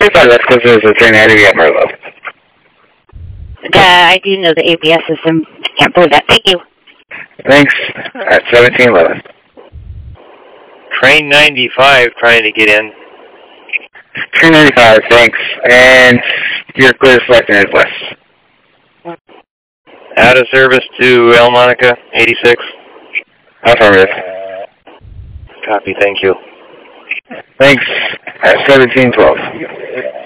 That's because there's a train ahead of you at Merlot. I do know the ABS system. Can't believe that. Thank you. Thanks. At 1711. Train 95 trying to get in. Train 95, thanks. And you're clear to select Midwest. Out of service to El Monica, 86. Affirmative. Copy, thank you. Thanks. At 1712.